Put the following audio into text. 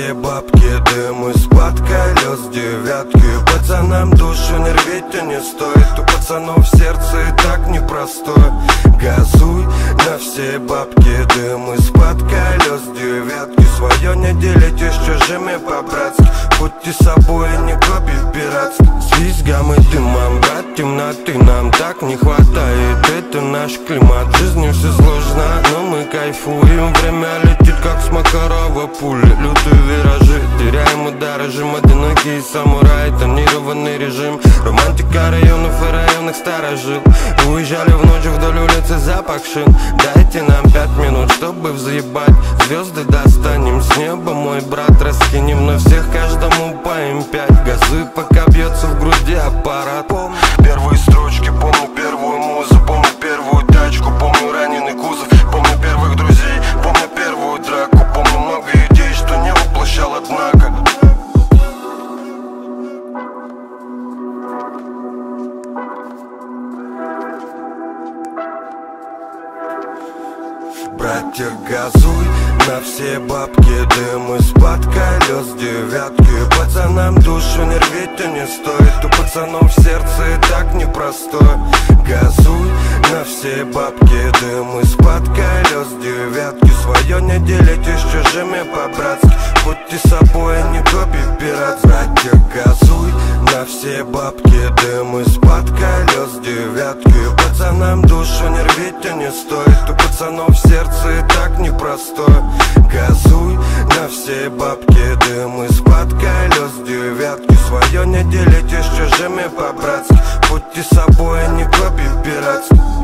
все бабки дым из-под колес девятки. Пацанам душу не рвите не стоит, у пацанов сердце и так непростое. Газуй на все бабки дым из-под колес девятки. Свое не делите с чужими по-братски, будьте собой, не копий пиратски. С визгом и дымом, брат, темноты нам так не хватает. Это наш климат, жизни все сложно, но мы кайфуем. Время летит как с Макарова пули, лютые виражи, теряем удар, режим одинокий самурай. Тонированный режим, романтика районов и районных старожил. Уезжали в ночь вдоль улицы запах шин. Дайте нам 5 минут, чтобы взъебать звезды достанем с неба, мой брат, раскинем на всех, каждому по М5. Газуй, пока бьется в груди аппарат. Помню первые строчки, помню первую музу, помню первую тачку, помню раненый кузов, помню первых друзей, помню первую драку, помню много идей, что не воплощал, однако. Братья, газуй на все бабки дым из-под колес девятки. Пацанам душу не рвите не стоит, у пацанов сердце и так непростое. Газуй на все бабки дым из-под колес девятки. Свое не делите с чужими по-братски, будьте собой, не копий пират. Братья, газуй на все бабки дым из-под колес девятки. Пацанам душу не рвите не стоит, у пацанов сердце и так непростое. Газуй на все бабки дым из-под колес девятки. Свое не делите с чужими по-братски, будьте собой, не копий пиратски.